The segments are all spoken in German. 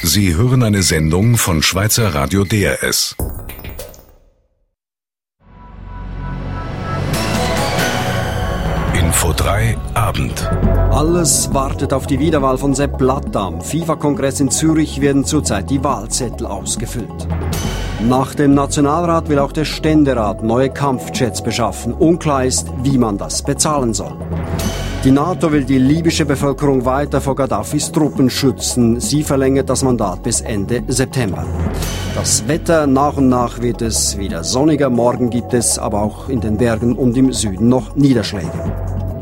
Sie hören eine Sendung von Schweizer Radio DRS. Info 3 Abend. Alles wartet auf die Wiederwahl von Sepp Blatter. Am FIFA-Kongress in Zürich werden zurzeit die Wahlzettel ausgefüllt. Nach dem Nationalrat will auch der Ständerat neue Kampfjets beschaffen. Unklar ist, wie man das bezahlen soll. Die NATO will die libysche Bevölkerung weiter vor Gaddafis Truppen schützen. Sie verlängert das Mandat bis Ende September. Das Wetter, nach und nach wird es wieder sonniger. Morgen gibt es aber auch in den Bergen und im Süden noch Niederschläge.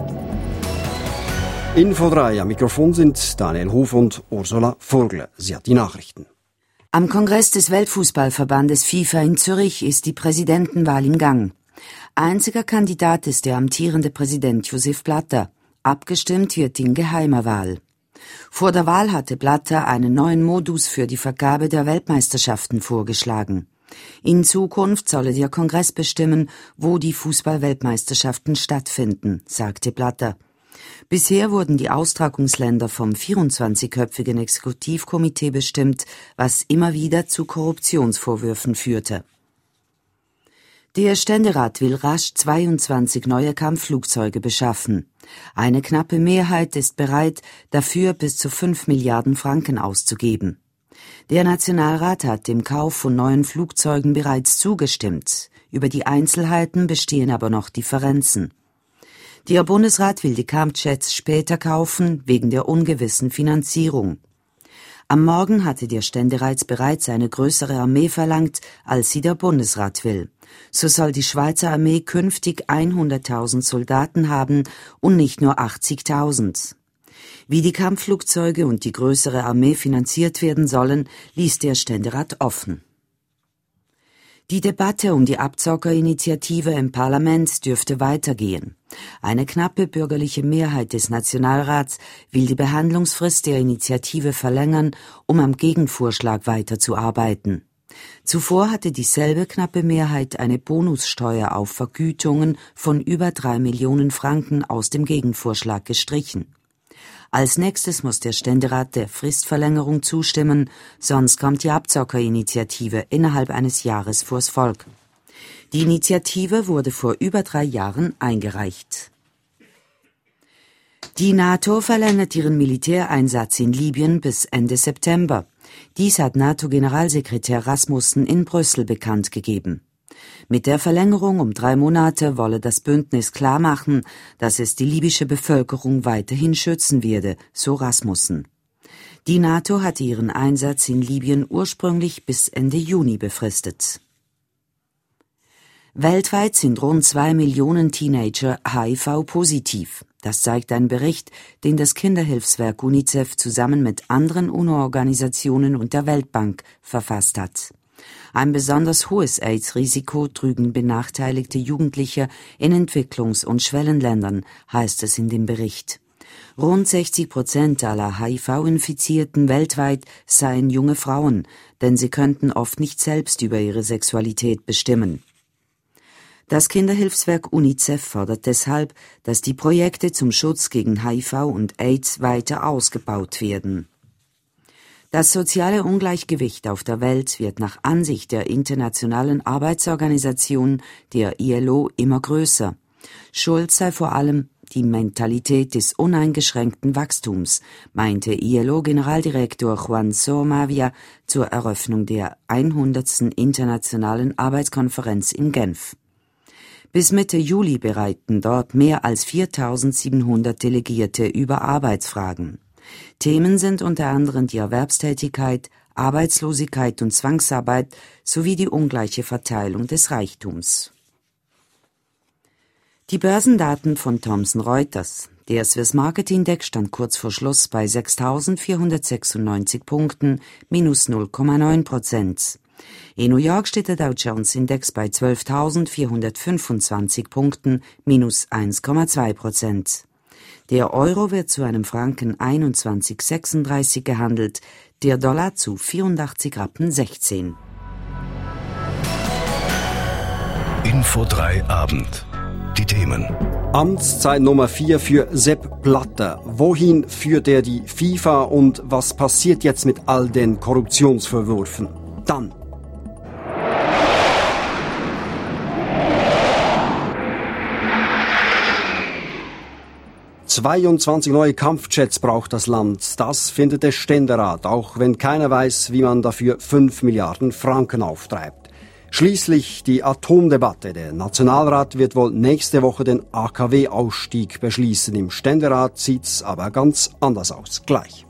Info 3, am Mikrofon sind Daniel Huf und Ursula Vogler. Sie hat die Nachrichten. Am Kongress des Weltfußballverbandes FIFA in Zürich ist die Präsidentenwahl im Gang. Einziger Kandidat ist der amtierende Präsident Josef Blatter. Abgestimmt wird in geheimer Wahl. Vor der Wahl hatte Blatter einen neuen Modus für die Vergabe der Weltmeisterschaften vorgeschlagen. In Zukunft solle der Kongress bestimmen, wo die Fußball-Weltmeisterschaften stattfinden, sagte Blatter. Bisher wurden die Austragungsländer vom 24-köpfigen Exekutivkomitee bestimmt, was immer wieder zu Korruptionsvorwürfen führte. Der Ständerat will rasch 22 neue Kampfflugzeuge beschaffen. Eine knappe Mehrheit ist bereit, dafür bis zu 5 Milliarden Franken auszugeben. Der Nationalrat hat dem Kauf von neuen Flugzeugen bereits zugestimmt. Über die Einzelheiten bestehen aber noch Differenzen. Der Bundesrat will die Kampfjets später kaufen, wegen der ungewissen Finanzierung. Am Morgen hatte der Ständerat bereits eine größere Armee verlangt, als sie der Bundesrat will. So soll die Schweizer Armee künftig 100.000 Soldaten haben und nicht nur 80.000. Wie die Kampfflugzeuge und die größere Armee finanziert werden sollen, ließ der Ständerat offen. Die Debatte um die Abzockerinitiative im Parlament dürfte weitergehen. Eine knappe bürgerliche Mehrheit des Nationalrats will die Behandlungsfrist der Initiative verlängern, um am Gegenvorschlag weiterzuarbeiten. Zuvor hatte dieselbe knappe Mehrheit eine Bonussteuer auf Vergütungen von über 3 Millionen Franken aus dem Gegenvorschlag gestrichen. Als nächstes muss der Ständerat der Fristverlängerung zustimmen, sonst kommt die Abzockerinitiative innerhalb eines Jahres vors Volk. Die Initiative wurde vor über 3 Jahren eingereicht. Die NATO verlängert ihren Militäreinsatz in Libyen bis Ende September. Dies hat NATO-Generalsekretär Rasmussen in Brüssel bekannt gegeben. Mit der Verlängerung um 3 Monate wolle das Bündnis klarmachen, dass es die libysche Bevölkerung weiterhin schützen werde, so Rasmussen. Die NATO hatte ihren Einsatz in Libyen ursprünglich bis Ende Juni befristet. Weltweit sind rund 2 Millionen Teenager HIV-positiv. Das zeigt ein Bericht, den das Kinderhilfswerk UNICEF zusammen mit anderen UNO-Organisationen und der Weltbank verfasst hat. Ein besonders hohes AIDS-Risiko trügen benachteiligte Jugendliche in Entwicklungs- und Schwellenländern, heißt es in dem Bericht. Rund 60% aller HIV-Infizierten weltweit seien junge Frauen, denn sie könnten oft nicht selbst über ihre Sexualität bestimmen. Das Kinderhilfswerk UNICEF fordert deshalb, dass die Projekte zum Schutz gegen HIV und AIDS weiter ausgebaut werden. Das soziale Ungleichgewicht auf der Welt wird nach Ansicht der Internationalen Arbeitsorganisation, der ILO, immer größer. Schuld sei vor allem die Mentalität des uneingeschränkten Wachstums, meinte ILO-Generaldirektor Juan Somavia zur Eröffnung der 100. Internationalen Arbeitskonferenz in Genf. Bis Mitte Juli bereiten dort mehr als 4.700 Delegierte über Arbeitsfragen. Themen sind unter anderem die Erwerbstätigkeit, Arbeitslosigkeit und Zwangsarbeit sowie die ungleiche Verteilung des Reichtums. Die Börsendaten von Thomson Reuters. Der Swiss Market Index stand kurz vor Schluss bei 6.496 Punkten, minus 0,9%. In New York steht der Dow Jones Index bei 12.425 Punkten, minus 1,2%. Der Euro wird zu einem Franken 21,36 gehandelt, der Dollar zu 84,16 Rappen. Info 3 Abend. die Themen. Amtszeit Nummer 4 für Sepp Blatter. Wohin führt er die FIFA und was passiert jetzt mit all den Korruptionsvorwürfen? Dann 22 neue Kampfjets braucht das Land. Das findet der Ständerat, auch wenn keiner weiß, wie man dafür 5 Milliarden Franken auftreibt. Schließlich die Atomdebatte. Der Nationalrat wird wohl nächste Woche den AKW-Ausstieg beschließen. Im Ständerat sieht's aber ganz anders aus. Gleich.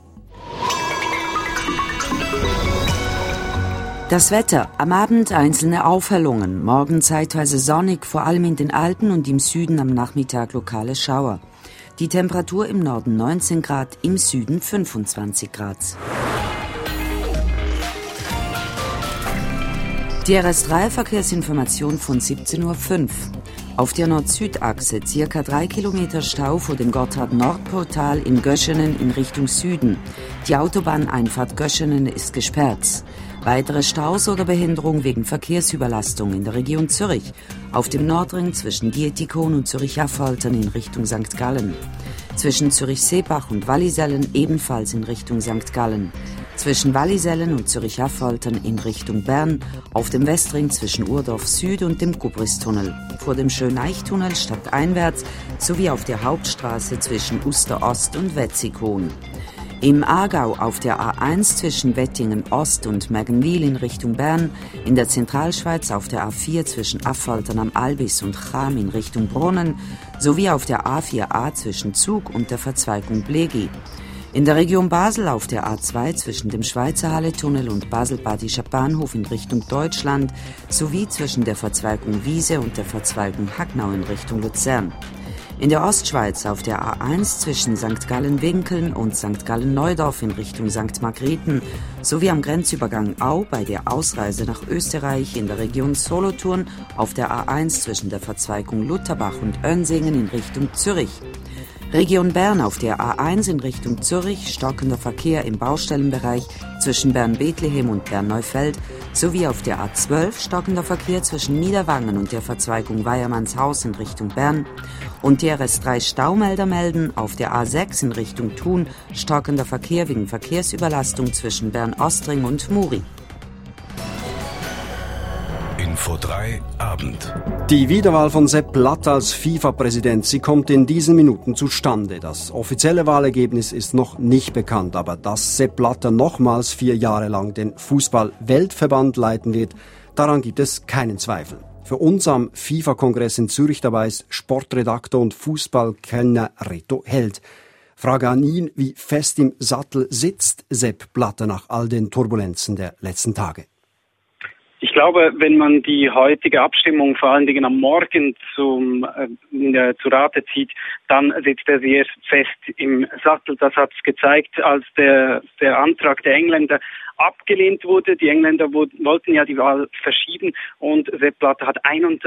Das Wetter. Am Abend einzelne Aufhellungen. Morgen zeitweise sonnig, vor allem in den Alpen und im Süden am Nachmittag lokale Schauer. Die Temperatur im Norden 19 Grad, im Süden 25 Grad. Die RS3-Verkehrsinformation von 17.05 Uhr. Auf der Nord-Süd-Achse ca. 3 Kilometer Stau vor dem Gotthard-Nord-Portal in Göschenen in Richtung Süden. Die Autobahneinfahrt Göschenen ist gesperrt. Weitere Staus oder Behinderung wegen Verkehrsüberlastung in der Region Zürich. Auf dem Nordring zwischen Dietikon und Zürich-Affoltern in Richtung St. Gallen. Zwischen Zürich-Seebach und Wallisellen ebenfalls in Richtung St. Gallen. Zwischen Wallisellen und Zürich-Affoltern in Richtung Bern, auf dem Westring zwischen Urdorf Süd und dem Gubristunnel, vor dem Schöneichtunnel stadteinwärts sowie auf der Hauptstraße zwischen Uster Ost und Wetzikon. Im Aargau auf der A1 zwischen Wettingen Ost und Mergenwil in Richtung Bern, in der Zentralschweiz auf der A4 zwischen Affoltern am Albis und Cham in Richtung Brunnen, sowie auf der A4a zwischen Zug und der Verzweigung Blegi. In der Region Basel auf der A2 zwischen dem Schweizer Halletunnel und Basel-Badischer Bahnhof in Richtung Deutschland sowie zwischen der Verzweigung Wiese und der Verzweigung Hagnau in Richtung Luzern. In der Ostschweiz auf der A1 zwischen St. Gallen-Winkeln und St. Gallen-Neudorf in Richtung St. Margrethen sowie am Grenzübergang Au bei der Ausreise nach Österreich in der Region Solothurn auf der A1 zwischen der Verzweigung Lutherbach und Önsingen in Richtung Zürich. Region Bern auf der A1 in Richtung Zürich, stockender Verkehr im Baustellenbereich zwischen Bern-Bethlehem und Bern-Neufeld, sowie auf der A12 stockender Verkehr zwischen Niederwangen und der Verzweigung Weiermannshaus in Richtung Bern und die RS3 Staumelder melden auf der A6 in Richtung Thun, stockender Verkehr wegen Verkehrsüberlastung zwischen Bern-Ostring und Muri. Info 3 Abend. Die Wiederwahl von Sepp Blatter als FIFA-Präsident, sie kommt in diesen Minuten zustande. Das offizielle Wahlergebnis ist noch nicht bekannt, aber dass Sepp Blatter nochmals 4 Jahre lang den Fußball-Weltverband leiten wird, daran gibt es keinen Zweifel. Für uns am FIFA-Kongress in Zürich dabei ist Sportredaktor und Fußballkenner Reto Held. Frage an ihn, wie fest im Sattel sitzt Sepp Blatter nach all den Turbulenzen der letzten Tage? Ich glaube, wenn man die heutige Abstimmung vor allen Dingen am Morgen zu Rate zieht, dann sitzt er sehr fest im Sattel. Das hat es gezeigt, als der Antrag der Engländer abgelehnt wurde. Die Engländer wollten ja die Wahl verschieben und Sepp Blatter hat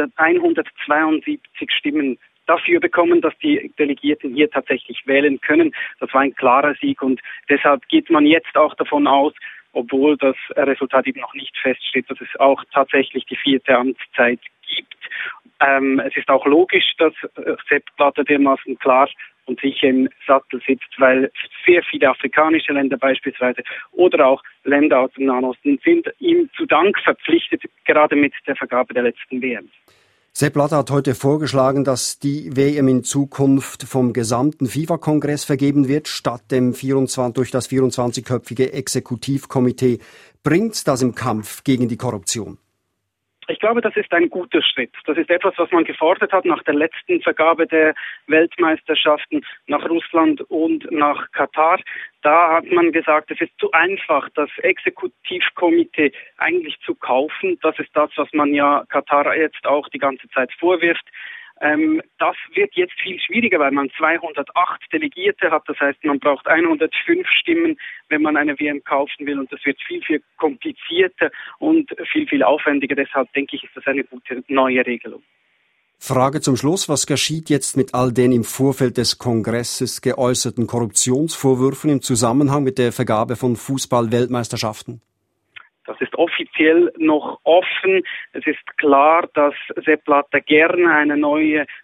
172 Stimmen dafür bekommen, dass die Delegierten hier tatsächlich wählen können. Das war ein klarer Sieg und deshalb geht man jetzt auch davon aus, obwohl das Resultat eben noch nicht feststeht, dass es auch tatsächlich die 4. Amtszeit gibt. Es ist auch logisch, dass Sepp Blatter dermaßen klar und sicher im Sattel sitzt, weil sehr viele afrikanische Länder beispielsweise oder auch Länder aus dem Nahen Osten sind ihm zu Dank verpflichtet, gerade mit der Vergabe der letzten WM. Sepp Blatter hat heute vorgeschlagen, dass die WM in Zukunft vom gesamten FIFA-Kongress vergeben wird, statt dem durch das 24-köpfige Exekutivkomitee. Bringt das im Kampf gegen die Korruption? Ich glaube, das ist ein guter Schritt. Das ist etwas, was man gefordert hat nach der letzten Vergabe der Weltmeisterschaften nach Russland und nach Katar. Da hat man gesagt, es ist zu einfach, das Exekutivkomitee eigentlich zu kaufen. Das ist das, was man ja Katar jetzt auch die ganze Zeit vorwirft. Das wird jetzt viel schwieriger, weil man 208 Delegierte hat. Das heißt, man braucht 105 Stimmen, wenn man eine WM kaufen will. Und das wird viel, viel komplizierter und viel, viel aufwendiger. Deshalb denke ich, ist das eine gute neue Regelung. Frage zum Schluss. Was geschieht jetzt mit all den im Vorfeld des Kongresses geäußerten Korruptionsvorwürfen im Zusammenhang mit der Vergabe von Fußball-Weltmeisterschaften? Das ist offiziell noch offen. Es ist klar, dass Sepp Blatter gerne eine neue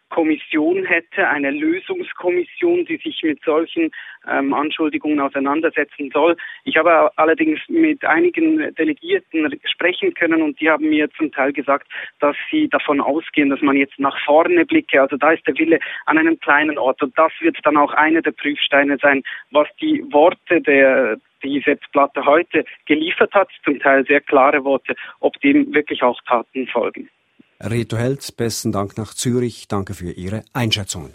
Kommission hätte, eine Lösungskommission, die sich mit solchen Anschuldigungen auseinandersetzen soll. Ich habe allerdings mit einigen Delegierten sprechen können und die haben mir zum Teil gesagt, dass sie davon ausgehen, dass man jetzt nach vorne blicke. Also da ist der Wille an einem kleinen Ort und das wird dann auch einer der Prüfsteine sein, was die Worte die Sepp Blatter heute geliefert hat, zum Teil sehr klare Worte, ob dem wirklich auch Taten folgen. Reto Held, besten Dank nach Zürich. Danke für Ihre Einschätzungen.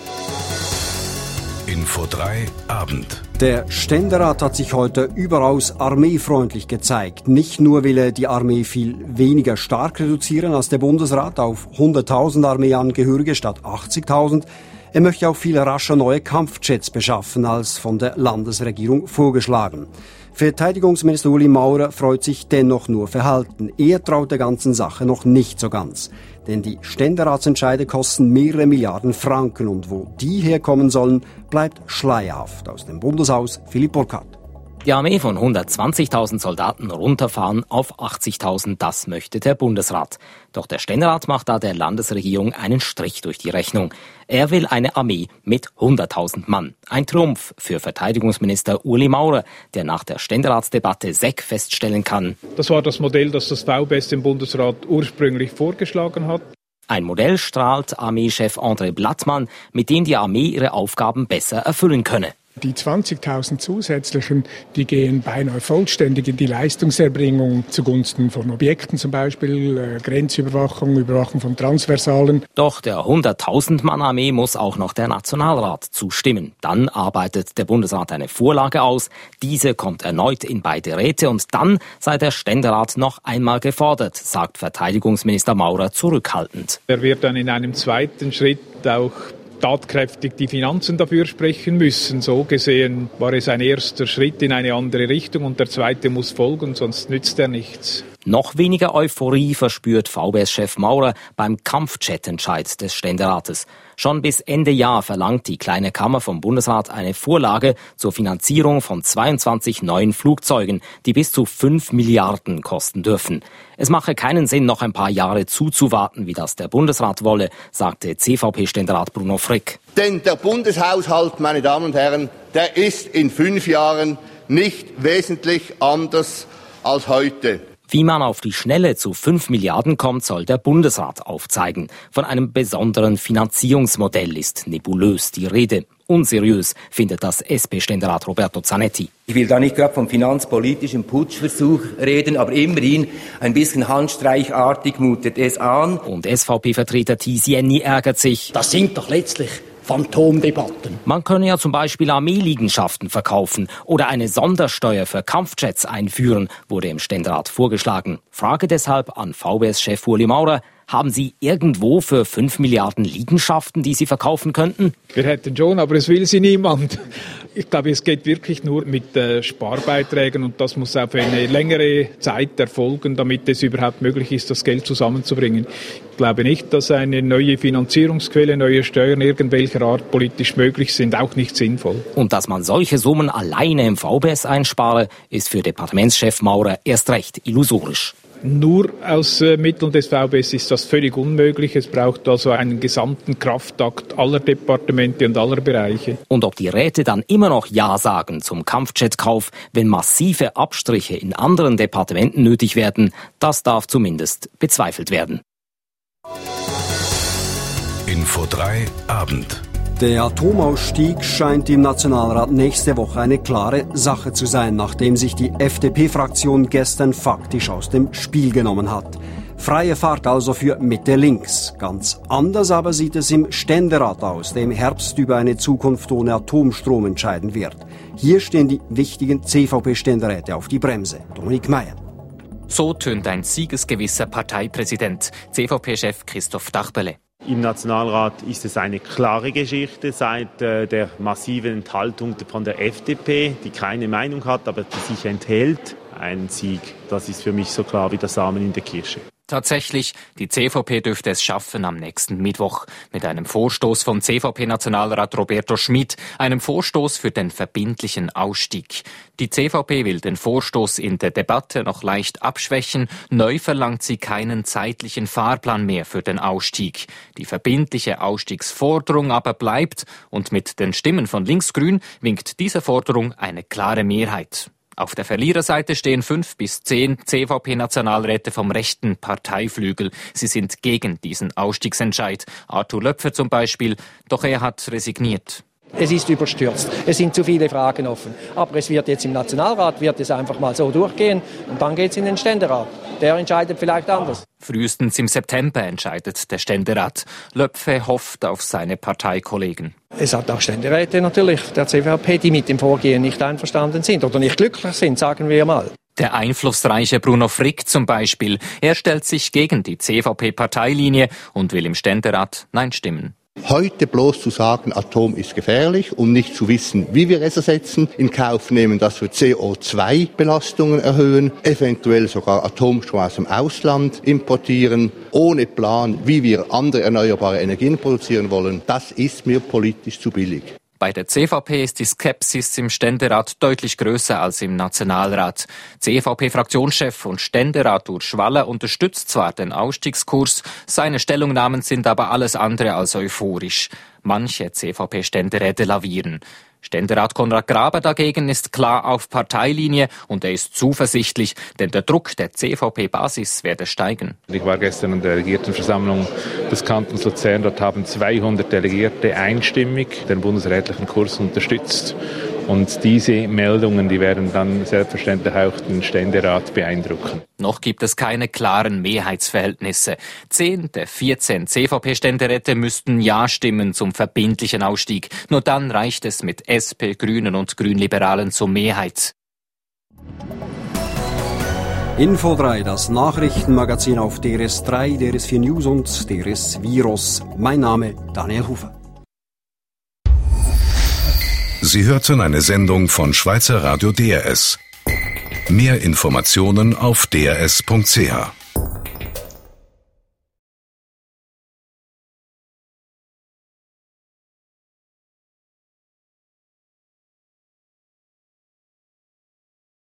Info 3 Abend. Der Ständerat hat sich heute überaus armeefreundlich gezeigt. Nicht nur will er die Armee viel weniger stark reduzieren als der Bundesrat auf 100.000 Armeeangehörige statt 80.000. Er möchte auch viel rascher neue Kampfjets beschaffen als von der Landesregierung vorgeschlagen. Verteidigungsminister Uli Maurer freut sich dennoch nur verhalten. Er traut der ganzen Sache noch nicht so ganz. Denn die Ständeratsentscheide kosten mehrere Milliarden Franken und wo die herkommen sollen, bleibt schleierhaft. Aus dem Bundeshaus Philipp Burkhardt. Die Armee von 120.000 Soldaten runterfahren auf 80.000, das möchte der Bundesrat. Doch der Ständerat macht da der Landesregierung einen Strich durch die Rechnung. Er will eine Armee mit 100.000 Mann. Ein Trumpf für Verteidigungsminister Uli Maurer, der nach der Ständeratsdebatte SEC feststellen kann: Das war das Modell, das das VBS dem Bundesrat ursprünglich vorgeschlagen hat. Ein Modell strahlt Armeechef André Blattmann, mit dem die Armee ihre Aufgaben besser erfüllen könne. Die 20.000 zusätzlichen, die gehen beinahe vollständig in die Leistungserbringung zugunsten von Objekten, zum Beispiel Grenzüberwachung, Überwachung von Transversalen. Doch der 100.000-Mann-Armee muss auch noch der Nationalrat zustimmen. Dann arbeitet der Bundesrat eine Vorlage aus. Diese kommt erneut in beide Räte und dann sei der Ständerat noch einmal gefordert, sagt Verteidigungsminister Maurer zurückhaltend. Er wird dann in einem zweiten Schritt auch tatkräftig die Finanzen dafür sprechen müssen. So gesehen war es ein erster Schritt in eine andere Richtung und der zweite muss folgen, sonst nützt er nichts. Noch weniger Euphorie verspürt VBS-Chef Maurer beim Kampfjet-Entscheid des Ständerates. Schon bis Ende Jahr verlangt die Kleine Kammer vom Bundesrat eine Vorlage zur Finanzierung von 22 neuen Flugzeugen, die bis zu 5 Milliarden kosten dürfen. Es mache keinen Sinn, noch ein paar Jahre zuzuwarten, wie das der Bundesrat wolle, sagte CVP-Ständerat Bruno Frick. Denn der Bundeshaushalt, meine Damen und Herren, der ist in 5 Jahren nicht wesentlich anders als heute. Wie man auf die Schnelle zu 5 Milliarden kommt, soll der Bundesrat aufzeigen. Von einem besonderen Finanzierungsmodell ist nebulös die Rede. Unseriös findet das SP-Ständerat Roberto Zanetti. Ich will da nicht gerade vom finanzpolitischen Putschversuch reden, aber immerhin ein bisschen handstreichartig mutet es an. Und SVP-Vertreter Tisieni ärgert sich. Das sind doch letztlich Phantomdebatten. Man könne ja zum Beispiel Armeeliegenschaften verkaufen oder eine Sondersteuer für Kampfjets einführen, wurde im Ständerat vorgeschlagen. Frage deshalb an VBS-Chef Uli Maurer: Haben Sie irgendwo für 5 Milliarden Liegenschaften, die Sie verkaufen könnten? Wir hätten schon, aber es will sie niemand. Ich glaube, es geht wirklich nur mit Sparbeiträgen und das muss auf eine längere Zeit erfolgen, damit es überhaupt möglich ist, das Geld zusammenzubringen. Ich glaube nicht, dass eine neue Finanzierungsquelle, neue Steuern irgendwelcher Art politisch möglich sind, auch nicht sinnvoll. Und dass man solche Summen alleine im VBS einspare, ist für Departementschef Maurer erst recht illusorisch. Nur aus Mitteln des VBS ist das völlig unmöglich. Es braucht also einen gesamten Kraftakt aller Departemente und aller Bereiche. Und ob die Räte dann immer noch Ja sagen zum Kampfjetkauf, wenn massive Abstriche in anderen Departementen nötig werden, das darf zumindest bezweifelt werden. Info 3 Abend. Der Atomausstieg scheint im Nationalrat nächste Woche eine klare Sache zu sein, nachdem sich die FDP-Fraktion gestern faktisch aus dem Spiel genommen hat. Freie Fahrt also für Mitte links. Ganz anders aber sieht es im Ständerat aus, der im Herbst über eine Zukunft ohne Atomstrom entscheiden wird. Hier stehen die wichtigen CVP-Ständeräte auf die Bremse. Dominik Meyer. So tönt ein siegesgewisser Parteipräsident, CVP-Chef Christoph Dachberle. Im Nationalrat ist es eine klare Geschichte seit der massiven Enthaltung von der FDP, die keine Meinung hat, aber die sich enthält. Ein Sieg, das ist für mich so klar wie der Samen in der Kirsche. Tatsächlich, die CVP dürfte es schaffen am nächsten Mittwoch. Mit einem Vorstoß von CVP-Nationalrat Roberto Schmidt, einem Vorstoß für den verbindlichen Ausstieg. Die CVP will den Vorstoß in der Debatte noch leicht abschwächen. Neu verlangt sie keinen zeitlichen Fahrplan mehr für den Ausstieg. Die verbindliche Ausstiegsforderung aber bleibt und mit den Stimmen von Linksgrün winkt dieser Forderung eine klare Mehrheit. Auf der Verliererseite stehen 5 bis 10 CVP-Nationalräte vom rechten Parteiflügel. Sie sind gegen diesen Ausstiegsentscheid. Arthur Löpfer zum Beispiel, doch er hat resigniert. Es ist überstürzt. Es sind zu viele Fragen offen. Aber es wird jetzt im Nationalrat einfach mal so durchgehen und dann geht es in den Ständerat. Der entscheidet vielleicht anders. Frühestens im September entscheidet der Ständerat. Löpfe hofft auf seine Parteikollegen. Es hat auch Ständeräte natürlich der CVP, die mit dem Vorgehen nicht einverstanden sind oder nicht glücklich sind, sagen wir mal. Der einflussreiche Bruno Frick zum Beispiel. Er stellt sich gegen die CVP-Parteilinie und will im Ständerat Nein stimmen. Heute bloß zu sagen, Atom ist gefährlich und nicht zu wissen, wie wir es ersetzen, in Kauf nehmen, dass wir CO2-Belastungen erhöhen, eventuell sogar Atomstrom aus dem Ausland importieren, ohne Plan, wie wir andere erneuerbare Energien produzieren wollen, das ist mir politisch zu billig. Bei der CVP ist die Skepsis im Ständerat deutlich größer als im Nationalrat. CVP-Fraktionschef und Ständerat Urs Waller unterstützt zwar den Ausstiegskurs, seine Stellungnahmen sind aber alles andere als euphorisch. Manche CVP-Ständeräte lavieren. Ständerat Konrad Graber dagegen ist klar auf Parteilinie und er ist zuversichtlich, denn der Druck der CVP-Basis werde steigen. Ich war gestern in der Delegiertenversammlung des Kantons Luzern. Dort haben 200 Delegierte einstimmig den bundesrätlichen Kurs unterstützt. Und diese Meldungen, die werden dann selbstverständlich auch den Ständerat beeindrucken. Noch gibt es keine klaren Mehrheitsverhältnisse. 10 der 14 CVP-Ständeräte müssten Ja stimmen zum verbindlichen Ausstieg. Nur dann reicht es mit SP, Grünen und Grünliberalen zur Mehrheit. Info 3, das Nachrichtenmagazin auf DRS3, DRS4 News und DRS Virus. Mein Name Daniel Hufer. Sie hörten eine Sendung von Schweizer Radio DRS. Mehr Informationen auf drs.ch.